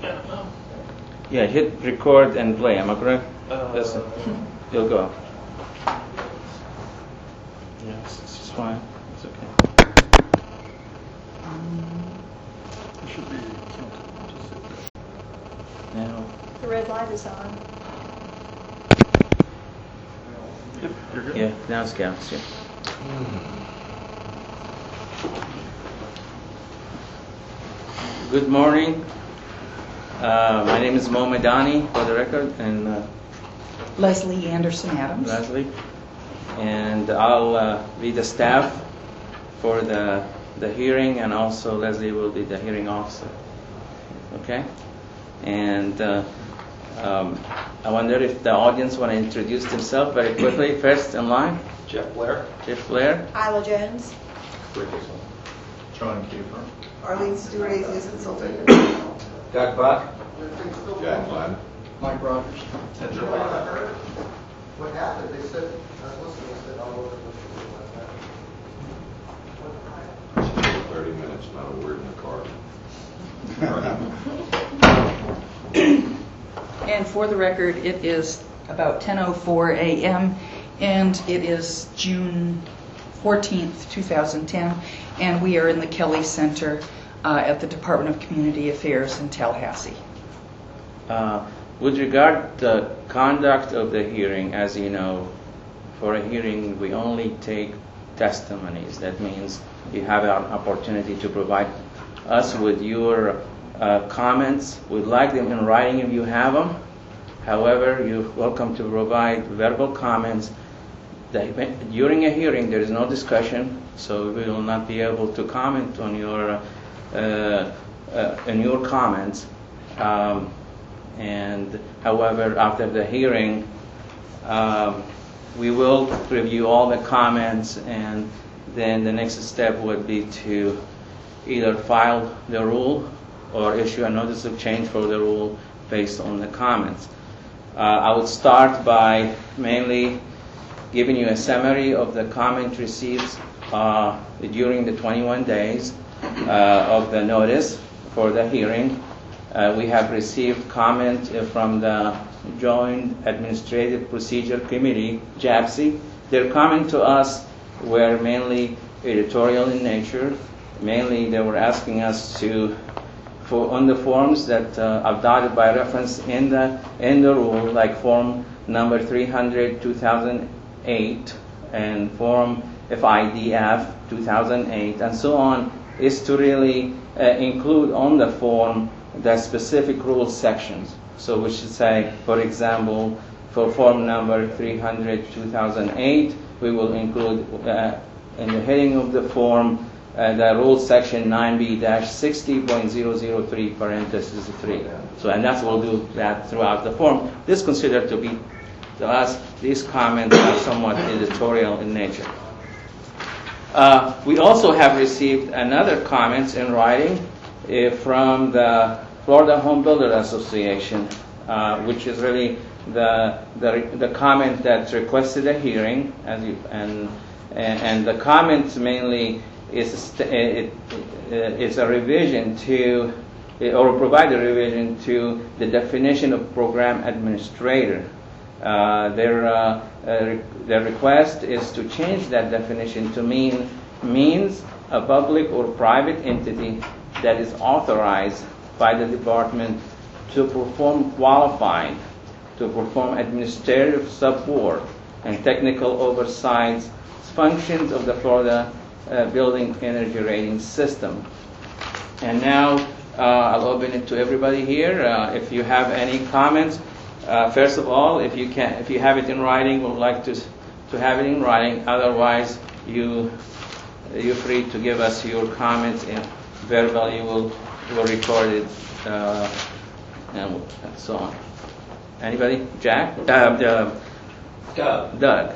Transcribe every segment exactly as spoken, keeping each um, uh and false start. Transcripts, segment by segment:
Yeah, hit record and play. Am I correct? Uh, Listen, you'll go. Yes, it's just fine. It's okay. It should be. Now, The red light is on. Yep, you're good. yeah, now it's counts. Yeah. Good morning. Uh, my name is Mo Medani, for the record, and uh, Leslie Anderson Adams. Leslie, and I'll uh, be the staff for the the hearing, and also Leslie will be the hearing officer. Okay, and uh, um, I wonder if the audience want to introduce themselves very quickly. First in line, Jeff Blair. Jeff Blair. Isla Jones. John Kiefer. Arlene Stewart, Atheist Consultant. Doug Buck. Jack Glenn. Mike Rogers. And Joe Blair. What happened? They said, I was listening, they said, all over the thirty minutes, not a word in the car. And for the record, it is about ten oh four a.m. and it is June fourteenth, two thousand ten, and we are in the Kelly Center uh, at the Department of Community Affairs in Tallahassee. Uh, with regard to the conduct of the hearing, as you know, for a hearing we only take testimonies. That means you have an opportunity to provide us with your uh, comments. We'd like them in writing if you have them. However, you're welcome to provide verbal comments. The, during a hearing, there is no discussion, so we will not be able to comment on your uh, uh, on your comments. Um, and however, after the hearing, um, we will review all the comments, and then the next step would be to either file the rule or issue a notice of change for the rule based on the comments. Uh, I would start by mainly giving you a summary of the comment received uh, during the twenty-one days uh, of the notice for the hearing. Uh, we have received comment from the Joint Administrative Procedure Committee, J A P C. Their comment to us were mainly editorial in nature. Mainly they were asking us to, for on the forms that uh, are dotted by reference in the in the rule, like form number three hundred, two thousand eight, and form F I D F two thousand eight, and so on, is to really uh, include on the form the specific rule sections. So we should say, for example, for form number three hundred, two thousand eight, we will include uh, in the heading of the form uh, the rule section nine B sixty point zero zero three parenthesis three. So, and that's we'll do that throughout the form. This is considered to be, to us, these comments are somewhat editorial in nature. Uh, we also have received another comments in writing uh, from the Florida Home Builder Association, uh, which is really the, the the comment that requested a hearing, as you, and and the comment mainly is it, it, it's a revision to, or provide a revision to the definition of program administrator. Uh, their uh, uh, their request is to change that definition to mean means a public or private entity that is authorized by the department to perform qualified, to perform administrative support and technical oversight functions of the Florida uh, Building Energy Rating System. And now uh, I'll open it to everybody here. Uh, if you have any comments, uh, first of all, if you can, if you have it in writing, we'd like to to have it in writing. Otherwise, you you're free to give us your comments in verbal. You will will record it uh, and so on. Anybody? Jack? Uh, uh, Doug. Doug.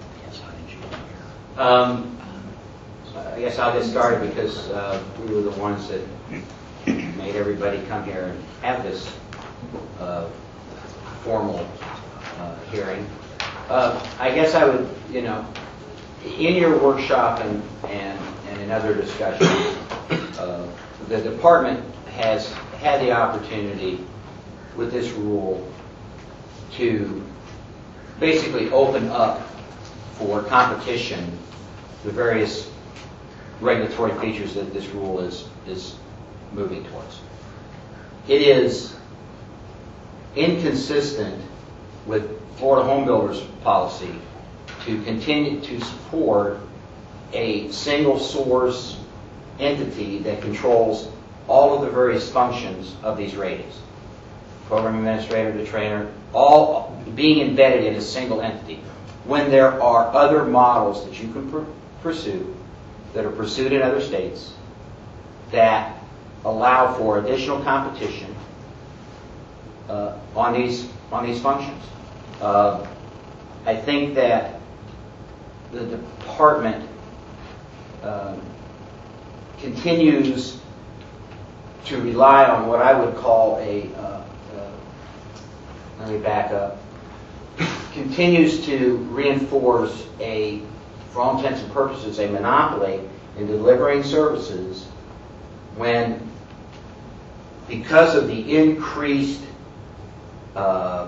Um, I guess I'll get started because uh, we were the ones that made everybody come here and have this uh, formal uh, hearing. Uh, I guess I would, you know, in your workshop and, and, and in other discussions, uh, the department has had the opportunity with this rule to basically open up for competition the various regulatory features that this rule is, is moving towards. It is inconsistent with Florida Home Builders policy to continue to support a single source entity that controls all of the various functions of these ratings. Program administrator, the trainer, all being embedded in a single entity. When there are other models that you can pr- pursue, that are pursued in other states, that allow for additional competition uh, on these on these functions. Uh, I think that the department uh, continues to rely on what I would call a, uh, uh, let me back up, continues to reinforce a, for all intents and purposes, a monopoly in delivering services when, because of the increased uh,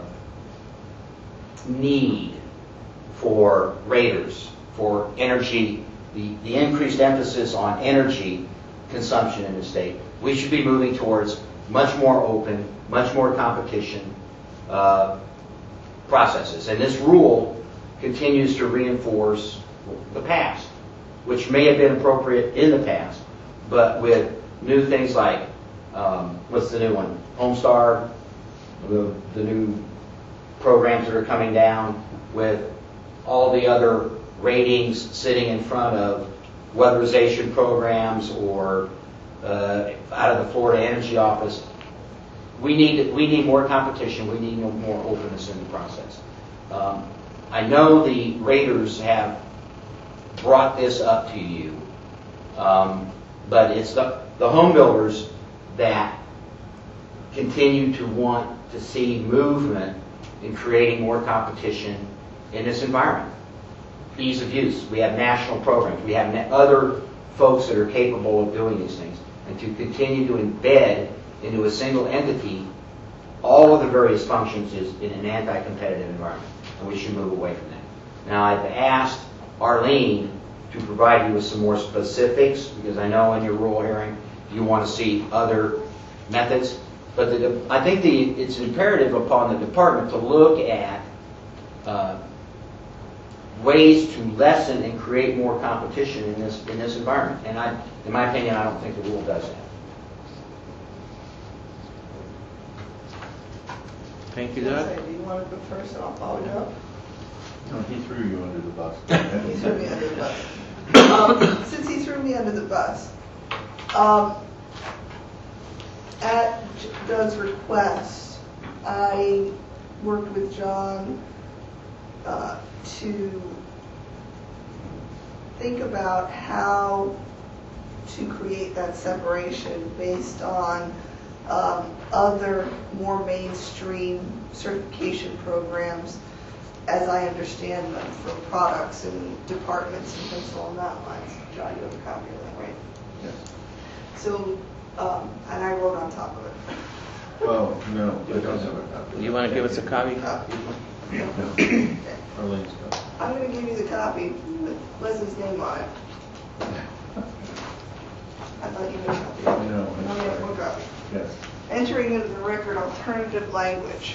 need for raters, for energy, the, the increased emphasis on energy consumption in the state, we should be moving towards much more open, much more competition uh, processes. And this rule continues to reinforce the past, which may have been appropriate in the past, but with new things like, um, what's the new one? Homestar, the, the new programs that are coming down, with all the other ratings sitting in front of weatherization programs or uh, out of the Florida Energy Office. We need we need more competition. We need more openness in the process. Um, I know the raters have brought this up to you, um, but it's the, the home builders that continue to want to see movement in creating more competition in this environment. Ease of use. We have national programs. We have other folks that are capable of doing these things. And to continue to embed into a single entity all of the various functions is in an anti-competitive environment. And we should move away from that. Now, I've asked Arlene to provide you with some more specifics, because I know in your rural hearing you want to see other methods. But the, I think the, it's imperative upon the department to look at uh, ways to lessen and create more competition in this in this environment. And I, in my opinion, I don't think the rule does that. Thank you, Doug. Do you want to go first and I'll follow you up? No, he threw you under the bus. He threw me under the bus. Um, since he threw me under the bus, um, at Doug's request, I worked with John uh, to think about how to create that separation based on um, other more mainstream certification programs, as I understand them, for products and departments and things along that lines. John, you have a copy of that, right? Yes. So, um, and I wrote on top of it. Oh, no, I don't have a copy. You want to give us a copy? Copy. No. Arlene's got it. I'm going to give you the copy with Leslie's name on it. I thought you had a copy. No, No, I'm we have sorry. one copy. Yes. Entering into the record alternative language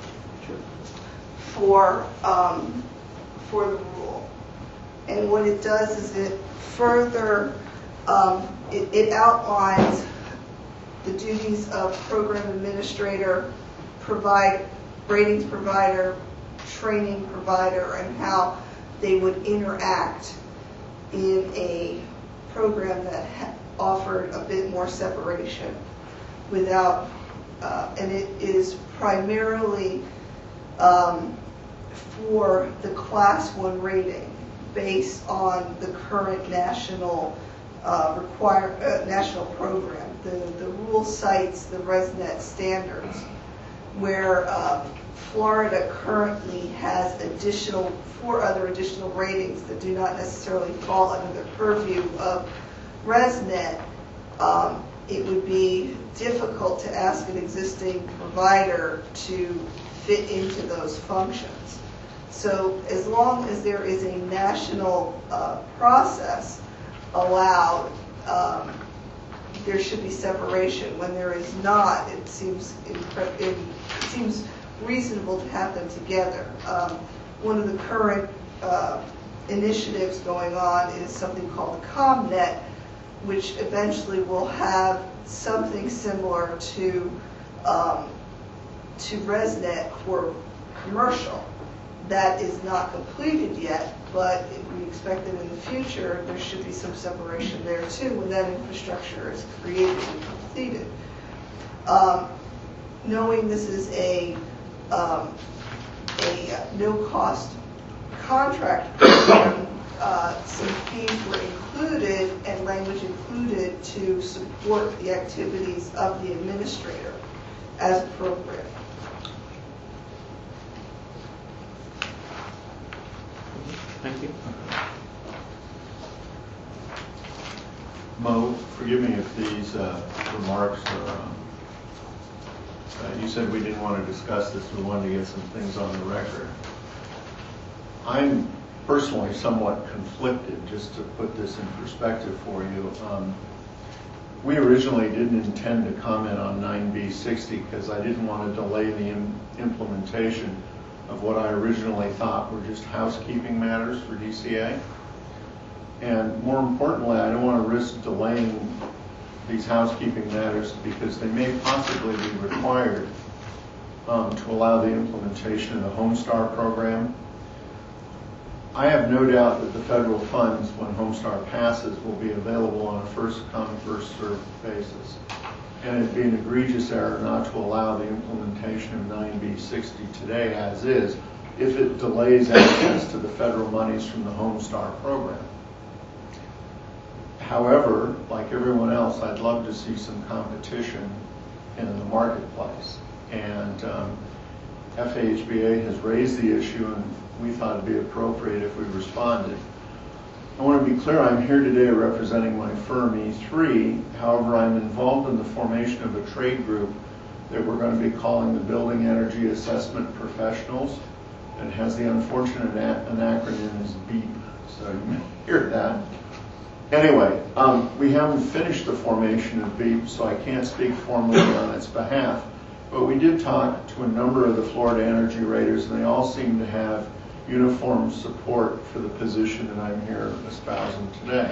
for um, for the rule, and what it does is it further um, it, it outlines the duties of program administrator, provide ratings provider, training provider, and how they would interact in a program that ha- offered a bit more separation without, uh, and it is primarily um, for the class one rating based on the current national uh, require uh, national program. The the rule cites the ResNet standards, where uh, Florida currently has additional four other additional ratings that do not necessarily fall under the purview of ResNet. Um, it would be difficult to ask an existing provider to fit into those functions. So as long as there is a national uh, process allowed, um, there should be separation. When there is not, it seems impre- it seems reasonable to have them together. Um, one of the current uh, initiatives going on is something called the ComNet, which eventually will have something similar to um, to ResNet for commercial. That is not completed yet, but we expect that in the future there should be some separation there too when that infrastructure is created and completed. Um, knowing this is a um, a no-cost contract program, uh, some fees were included and language included to support the activities of the administrator as appropriate. Thank you. Mo, forgive me if these uh, remarks are, um, uh, you said we didn't want to discuss this, we wanted to get some things on the record. I'm personally somewhat conflicted, just to put this in perspective for you. Um, we originally didn't intend to comment on nine B sixty because I didn't want to delay the im- implementation of what I originally thought were just housekeeping matters for D C A. And more importantly, I don't want to risk delaying these housekeeping matters because they may possibly be required um, to allow the implementation of the Homestar program. I have no doubt that the federal funds, when Homestar passes, will be available on a first-come, first-served basis. And it'd be an egregious error not to allow the implementation of nine B sixty today as is if it delays access to the federal monies from the Homestar program. However, like everyone else, I'd love to see some competition in the marketplace. And um, F A H B A has raised the issue, and we thought it'd be appropriate if we responded. I want to be clear, I'm here today representing my firm E three. However, I'm involved in the formation of a trade group that we're going to be calling the Building Energy Assessment Professionals. It has the unfortunate an acronym is BEEP, so you may hear that. Anyway, um, we haven't finished the formation of BEEP, so I can't speak formally on its behalf. But we did talk to a number of the Florida energy raters, and they all seem to have uniform support for the position that I'm here espousing today.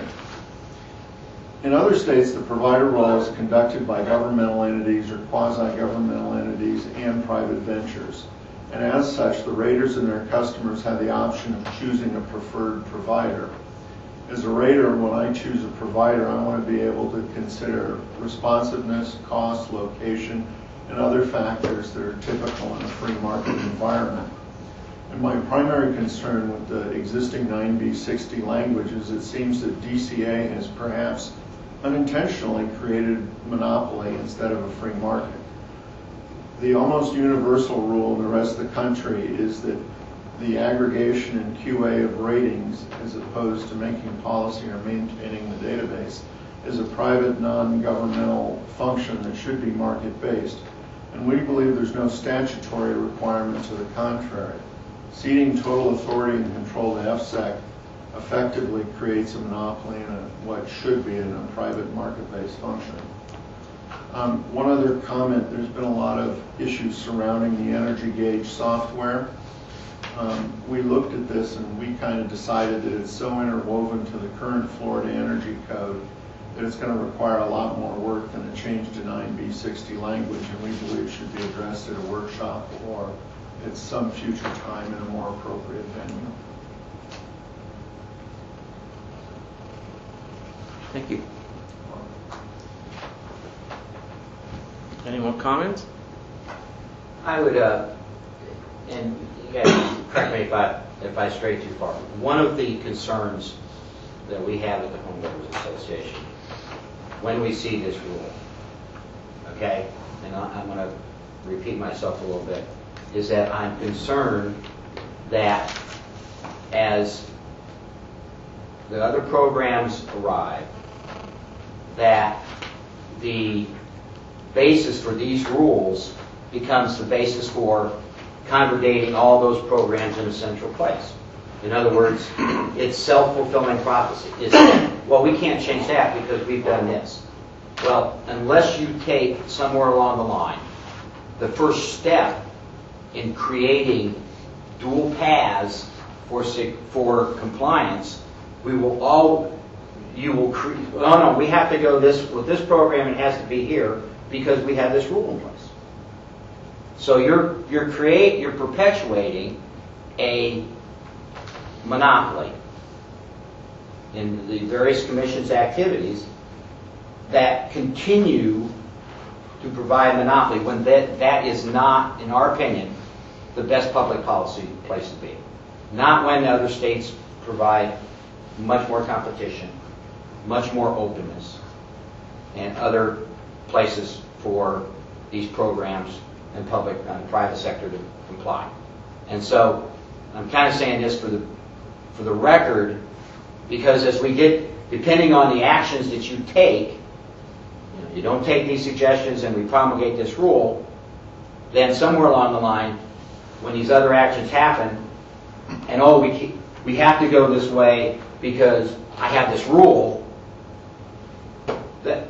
In other states, the provider role is conducted by governmental entities or quasi-governmental entities and private ventures. And as such, the raters and their customers have the option of choosing a preferred provider. As a rater, when I choose a provider, I want to be able to consider responsiveness, cost, location, and other factors that are typical in a free market environment. And my primary concern with the existing nine B sixty language is it seems that D C A has perhaps unintentionally created monopoly instead of a free market. The almost universal rule in the rest of the country is that the aggregation and Q A of ratings, as opposed to making policy or maintaining the database, is a private, non-governmental function that should be market-based. And we believe there's no statutory requirement to the contrary. Ceding total authority and control to F S E C effectively creates a monopoly in a, what should be in a private market-based function. Um, one other comment, there's been a lot of issues surrounding the Energy Gauge software. Um, we looked at this and we kind of decided that it's so interwoven to the current Florida Energy Code that it's going to require a lot more work than a change to nine B sixty language, and we believe should be addressed at a workshop or at some future time in a more appropriate venue. Thank you. Any more comments? I would, uh, and you guys correct me if I if I stray too far. One of the concerns that we have at the Home Builders Association when we see this rule, okay, and I, I'm going to repeat myself a little bit, is that I'm concerned that as the other programs arrive, that the basis for these rules becomes the basis for congregating all those programs in a central place. In other words, it's self-fulfilling prophecy. It's, well, we can't change that because we've done this. Well, unless you take somewhere along the line the first step in creating dual paths for for compliance, we will all you will create. Oh no, we have to go this with this program. It has to be here because we have this rule in place. So you're you're create you're perpetuating a monopoly in the various commissions' activities that continue to provide monopoly when that, that is not, in our opinion, the best public policy place to be. Not when other states provide much more competition, much more openness, and other places for these programs and public and private sector to comply. And so I'm kind of saying this for the for the record, because as we get, depending on the actions that you take, you know, you don't take these suggestions and we promulgate this rule, then somewhere along the line, when these other actions happen, and oh, we keep, we have to go this way because I have this rule, that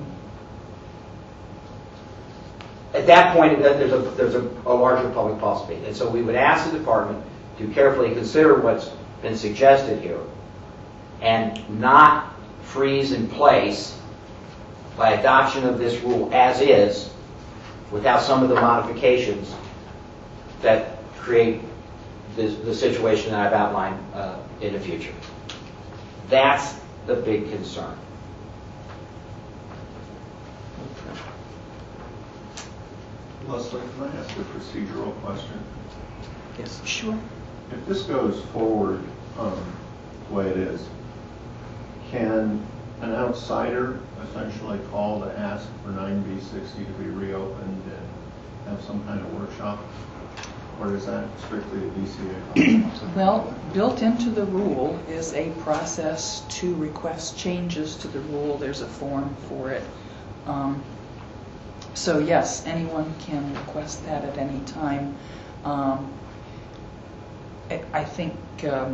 at that point there's a there's a, a larger public policy, and so we would ask the department to carefully consider what's been suggested here, and not freeze in place by adoption of this rule as is, without some of the modifications that create the, the situation that I've outlined uh, in the future. That's the big concern. Leslie, can I ask a procedural question? Yes. Sure. If this goes forward um, the way it is, can an outsider essentially call to ask for nine B sixty to be reopened and have some kind of workshop? Or is that strictly a D C A? Well, built into the rule is a process to request changes to the rule. There's a form for it. Um, so yes, anyone can request that at any time. Um, I, I think um,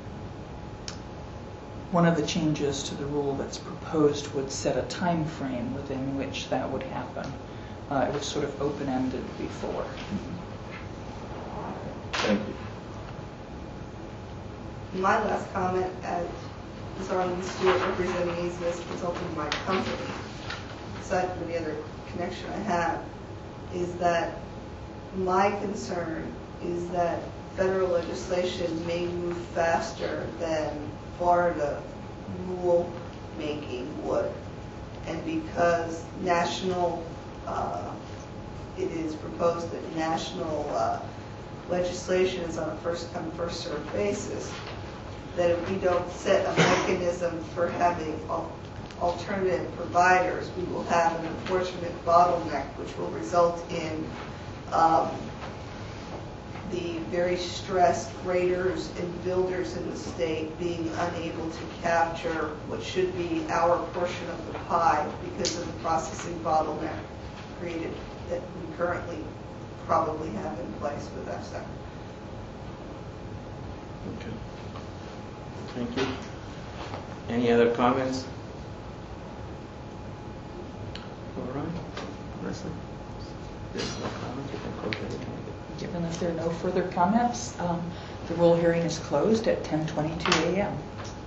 one of the changes to the rule that's proposed would set a time frame within which that would happen. Uh, it was sort of open-ended before. Thank you. My last comment as Miz Arlene Stewart representing Easiness Consulting, my company, aside from the other connection I have, is that my concern is that federal legislation may move faster than Florida rule making would. And because national, uh, it is proposed that national uh, legislation is on a first come, first served basis, that if we don't set a mechanism for having al- alternative providers, we will have an unfortunate bottleneck which will result in um, the very stressed graders and builders in the state being unable to capture what should be our portion of the pie because of the processing bottleneck created that we currently probably have in place with our sector. Okay. Thank you. Any other comments? All right. Leslie? There's no comment. You can close it. Given that there are no further comments, um, the rule hearing is closed at ten twenty-two a m